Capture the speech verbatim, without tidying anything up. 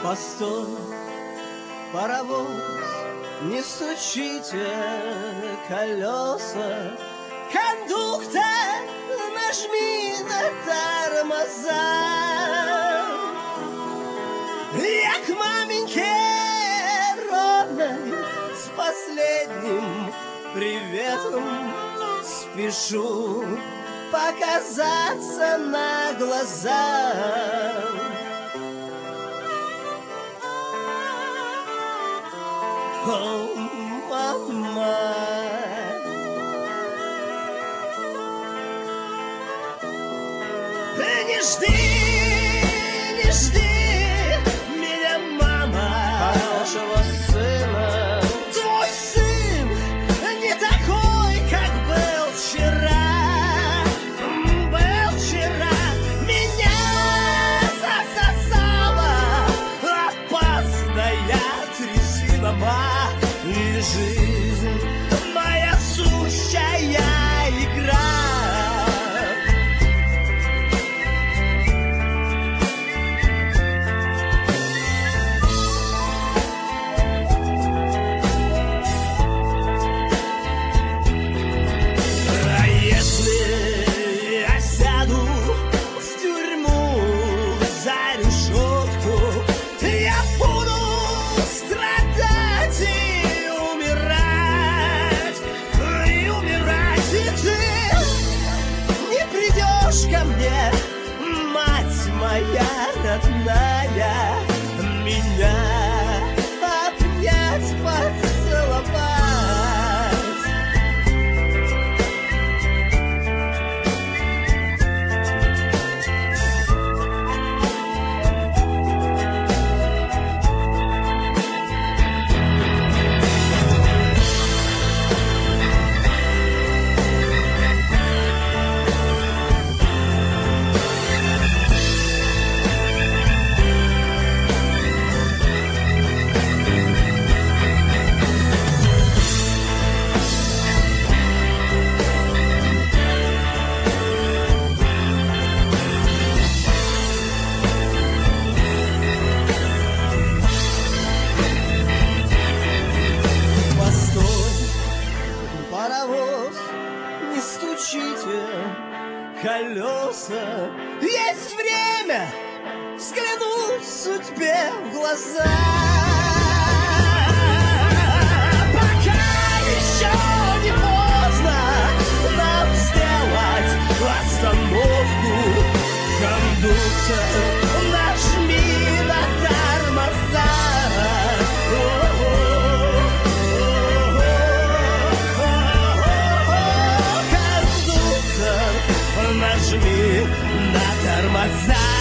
Постой, паровоз, не стучите колеса. Кондуктор, нажми на тормоза. Я к маменьке родной с последним приветом спешу показаться на глаза. О, мама, не жди, не жди меня, мама, хорошего сына. Твой сын не такой, как был вчера. Был вчера, меня засосала опасная трясина. И жизнь моя сущая игра. А если я сяду в тюрьму за решетку, я буду страдать и умирать, и умирать, и ты не придешь ко мне, мать моя родная, меня обнять, поцеловать. Паровоз, не стучите колеса. Есть время взглянуть судьбе в глаза. Пока еще не поздно нам сделать остановку. Кондуктор, нажми на тормоза. Нажми на тормоза.